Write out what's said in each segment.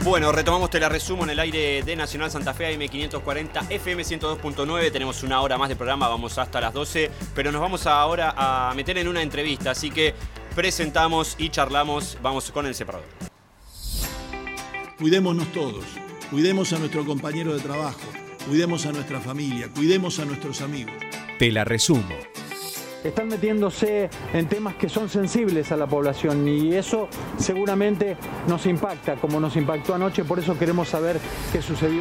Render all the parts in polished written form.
Bueno, retomamos Te la resumo en el aire de Nacional Santa Fe, AM540, FM 102.9. Tenemos una hora más de programa, vamos hasta las 12, pero nos vamos ahora a meter en una entrevista, así que presentamos y charlamos, vamos con el separador. Cuidémonos todos, cuidemos a nuestro compañero de trabajo, cuidemos a nuestra familia, cuidemos a nuestros amigos. Te la resumo. Están metiéndose en temas que son sensibles a la población y eso seguramente nos impacta, como nos impactó anoche, por eso queremos saber qué sucedió.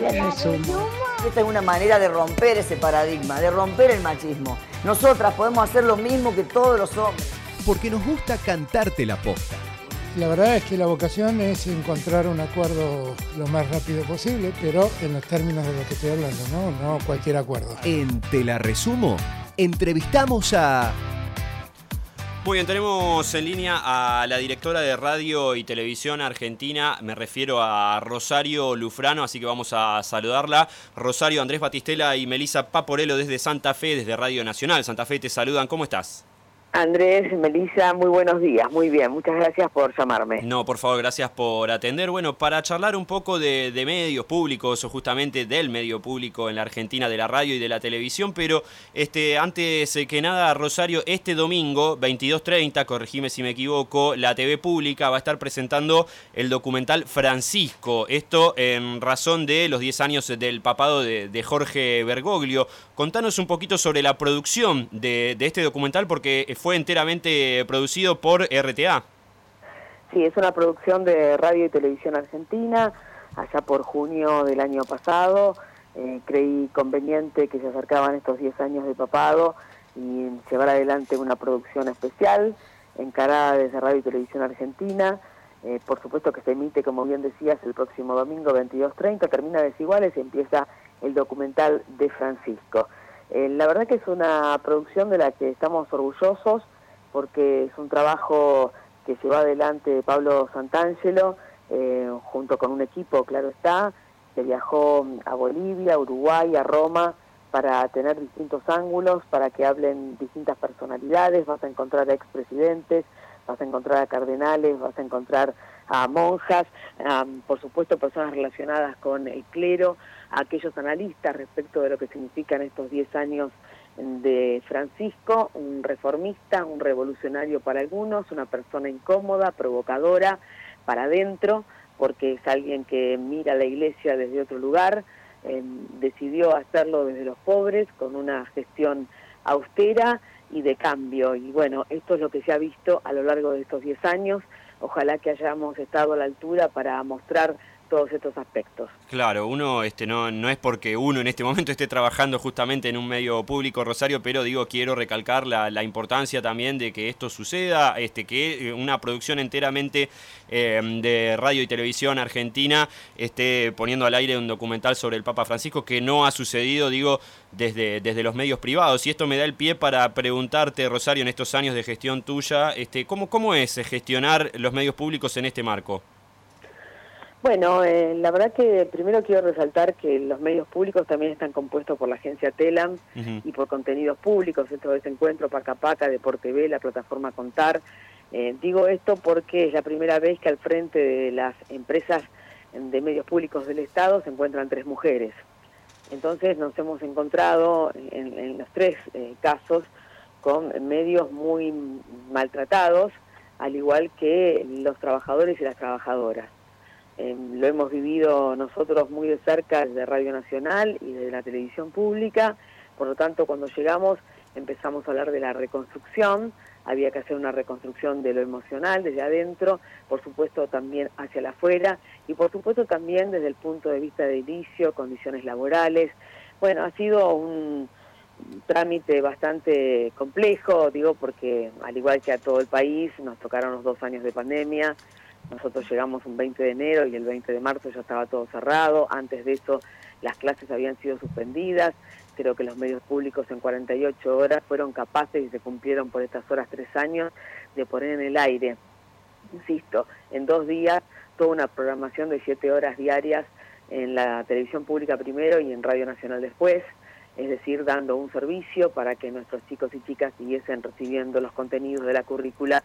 Esta es una manera de romper ese paradigma, de romper el machismo. Nosotras podemos hacer lo mismo que todos los hombres. Porque nos gusta cantarte la posta. La verdad es que la vocación es encontrar un acuerdo lo más rápido posible, pero en los términos de lo que estoy hablando, no cualquier acuerdo. En Te la resumo, entrevistamos a... Muy bien, tenemos en línea a la directora de Radio y Televisión Argentina, me refiero a Rosario Lufrano, así que vamos a saludarla. Rosario, Andrés Batistela y Melissa Paporello desde Santa Fe, desde Radio Nacional Santa Fe, te saludan, ¿cómo estás? Andrés, Melissa, muy buenos días, muy bien, muchas gracias por llamarme. No, por favor, gracias por atender. Bueno, para charlar un poco de medios públicos, o justamente del medio público en la Argentina, de la radio y de la televisión, pero antes que nada, Rosario, este domingo, 22:30, corregime si me equivoco, la TV Pública va a estar presentando el documental Francisco, esto en razón de los 10 años del papado de Jorge Bergoglio. Contanos un poquito sobre la producción de este documental, porque fue enteramente producido por RTA. Sí, es una producción de Radio y Televisión Argentina, allá por junio del año pasado. Creí conveniente que se acercaban estos 10 años de papado y llevar adelante una producción especial, encarada desde Radio y Televisión Argentina. Por supuesto que se emite, como bien decías, el próximo domingo 22:30, termina Desiguales y empieza el documental de Francisco. La verdad que es una producción de la que estamos orgullosos porque es un trabajo que llevó adelante Pablo Santangelo junto con un equipo, claro está, que viajó a Bolivia, a Uruguay, a Roma para tener distintos ángulos, para que hablen distintas personalidades. Vas a encontrar a expresidentes, vas a encontrar a cardenales, vas a encontrar a monjas, por supuesto personas relacionadas con el clero, a aquellos analistas respecto de lo que significan estos 10 años de Francisco, un reformista, un revolucionario para algunos, una persona incómoda, provocadora, para adentro, porque es alguien que mira a la iglesia desde otro lugar, decidió hacerlo desde los pobres, con una gestión austera y de cambio, y bueno, esto es lo que se ha visto a lo largo de estos 10 años, ojalá que hayamos estado a la altura para mostrar todos estos aspectos. Claro, uno no es porque uno en este momento esté trabajando justamente en un medio público, Rosario, pero quiero recalcar la importancia también de que esto suceda, que una producción enteramente de Radio y Televisión Argentina esté poniendo al aire un documental sobre el Papa Francisco, que no ha sucedido, desde los medios privados. Y esto me da el pie para preguntarte, Rosario, en estos años de gestión tuya, ¿cómo es gestionar los medios públicos en este marco? Bueno, la verdad que primero quiero resaltar que los medios públicos también están compuestos por la agencia Telam y por contenidos públicos, esto es Encuentro, Paca Paca, Deportv, la plataforma Contar. Digo esto porque es la primera vez que al frente de las empresas de medios públicos del Estado se encuentran 3 mujeres. Entonces nos hemos encontrado en los 3 casos con medios muy maltratados, al igual que los trabajadores y las trabajadoras. Lo hemos vivido nosotros muy de cerca desde Radio Nacional y de la televisión pública, por lo tanto cuando llegamos empezamos a hablar de la reconstrucción, había que hacer una reconstrucción de lo emocional desde adentro, por supuesto también hacia la afuera y por supuesto también desde el punto de vista de inicio, condiciones laborales. Bueno, ha sido un trámite bastante complejo, porque al igual que a todo el país nos tocaron los 2 años de pandemia. Nosotros llegamos un 20 de enero y el 20 de marzo ya estaba todo cerrado. Antes de eso las clases habían sido suspendidas. Creo que los medios públicos en 48 horas fueron capaces y se cumplieron por estas horas 3 años de poner en el aire, insisto, en 2 días toda una programación de 7 horas diarias en la televisión pública primero y en Radio Nacional después. Es decir, dando un servicio para que nuestros chicos y chicas siguiesen recibiendo los contenidos de la currícula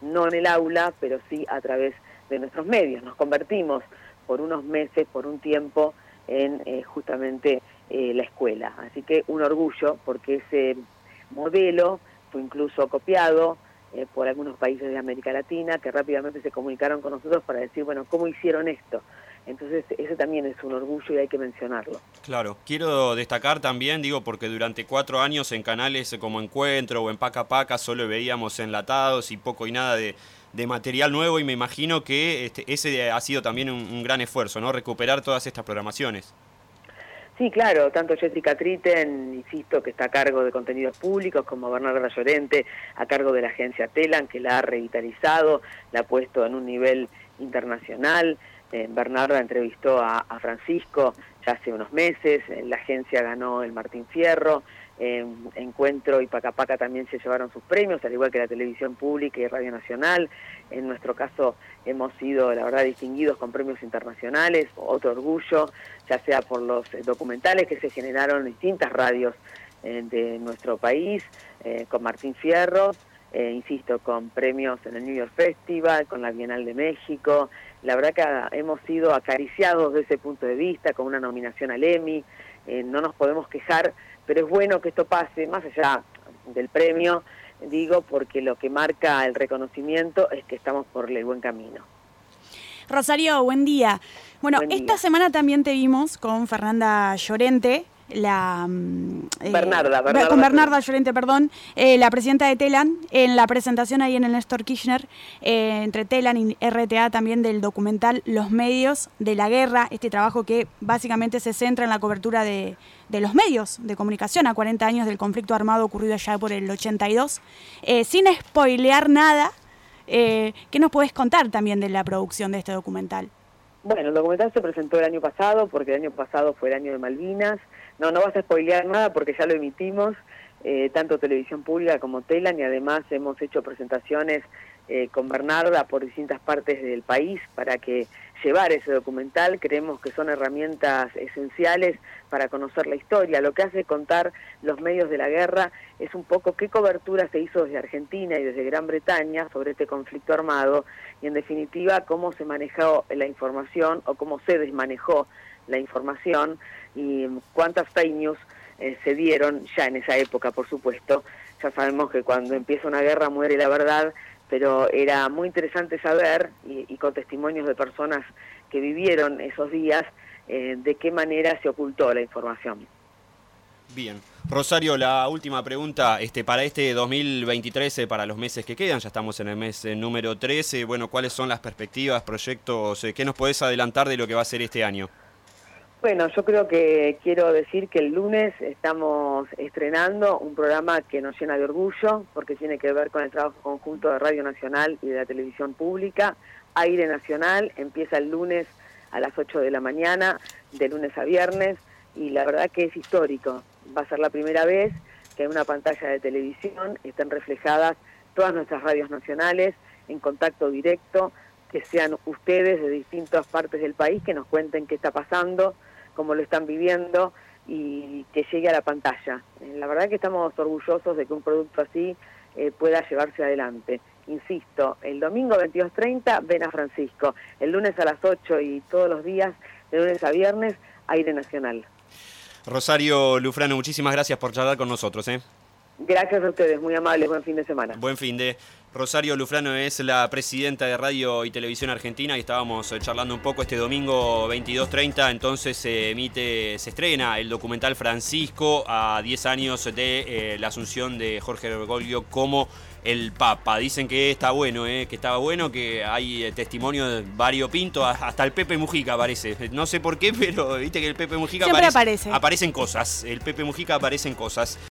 no en el aula, pero sí a través de nuestros medios. Nos convertimos por unos meses, por un tiempo, en justamente la escuela. Así que un orgullo, porque ese modelo fue incluso copiado por algunos países de América Latina, que rápidamente se comunicaron con nosotros para decir, bueno, ¿cómo hicieron esto? Entonces, ese también es un orgullo y hay que mencionarlo. Claro, quiero destacar también, porque durante 4 años en canales como Encuentro o en Paca Paca solo veíamos enlatados y poco y nada de material nuevo, y me imagino que ese ha sido también un gran esfuerzo, ¿no? Recuperar todas estas programaciones. Sí, claro, tanto Jessica Tritten, insisto, que está a cargo de contenidos públicos, como Bernarda Llorente, a cargo de la agencia Telam, que la ha revitalizado, la ha puesto en un nivel internacional. Bernarda entrevistó a Francisco ya hace unos meses, la agencia ganó el Martín Fierro, Encuentro y Paca Paca también se llevaron sus premios, al igual que la televisión pública y Radio Nacional. En nuestro caso hemos sido, la verdad, distinguidos con premios internacionales, otro orgullo, ya sea por los documentales que se generaron en distintas radios de nuestro país, con Martín Fierro, insisto, con premios en el New York Festival, con la Bienal de México. La verdad que hemos sido acariciados desde ese punto de vista, con una nominación al Emmy, no nos podemos quejar, pero es bueno que esto pase, más allá del premio, porque lo que marca el reconocimiento es que estamos por el buen camino. Rosario, buen día. Bueno, buen día. Esta semana también te vimos con Fernanda Llorente, Bernarda Llorente, perdón, la presidenta de Telam, en la presentación ahí en el Néstor Kirchner, entre Telam y RTA también del documental Los medios de la guerra, este trabajo que básicamente se centra en la cobertura de los medios de comunicación a 40 años del conflicto armado ocurrido allá por el 82. Sin spoilear nada, ¿qué nos podés contar también de la producción de este documental? Bueno, el documental se presentó el año pasado, porque el año pasado fue el año de Malvinas. No vas a spoilear nada porque ya lo emitimos, tanto televisión pública como Telam, y además hemos hecho presentaciones con Bernarda por distintas partes del país para que llevar ese documental. Creemos que son herramientas esenciales para conocer la historia. Lo que hace contar Los medios de la guerra es un poco qué cobertura se hizo desde Argentina y desde Gran Bretaña sobre este conflicto armado, y en definitiva cómo se manejó la información o cómo se desmanejó la información, y cuántas fake news se dieron ya en esa época, por supuesto. Ya sabemos que cuando empieza una guerra muere la verdad, pero era muy interesante saber, y con testimonios de personas que vivieron esos días, de qué manera se ocultó la información. Bien. Rosario, la última pregunta, para este 2023, para los meses que quedan, ya estamos en el mes número 13, ¿cuáles son las perspectivas, proyectos, qué nos podés adelantar de lo que va a ser este año? Bueno, yo creo que quiero decir que el lunes estamos estrenando un programa que nos llena de orgullo, porque tiene que ver con el trabajo conjunto de Radio Nacional y de la televisión pública. Aire Nacional empieza el lunes a las 8 de la mañana, de lunes a viernes, y la verdad que es histórico. Va a ser la primera vez que en una pantalla de televisión estén reflejadas todas nuestras radios nacionales en contacto directo, que sean ustedes de distintas partes del país que nos cuenten qué está pasando, cómo lo están viviendo, y que llegue a la pantalla. La verdad que estamos orgullosos de que un producto así pueda llevarse adelante. Insisto, el domingo 22:30 ven a Francisco, el lunes a las 8 y todos los días, de lunes a viernes, Aire Nacional. Rosario Lufrano, muchísimas gracias por charlar con nosotros. Gracias a ustedes, muy amables, buen fin de semana. Buen fin de. Rosario Lufrano es la presidenta de Radio y Televisión Argentina, y estábamos charlando un poco este domingo 22:30, entonces se estrena el documental Francisco, a 10 años de la asunción de Jorge Bergoglio como el Papa. Dicen que está bueno, que estaba bueno, que hay testimonios variopintos, hasta el Pepe Mujica aparece. No sé por qué, pero viste que el Pepe Mujica siempre aparecen cosas. El Pepe Mujica aparece en cosas.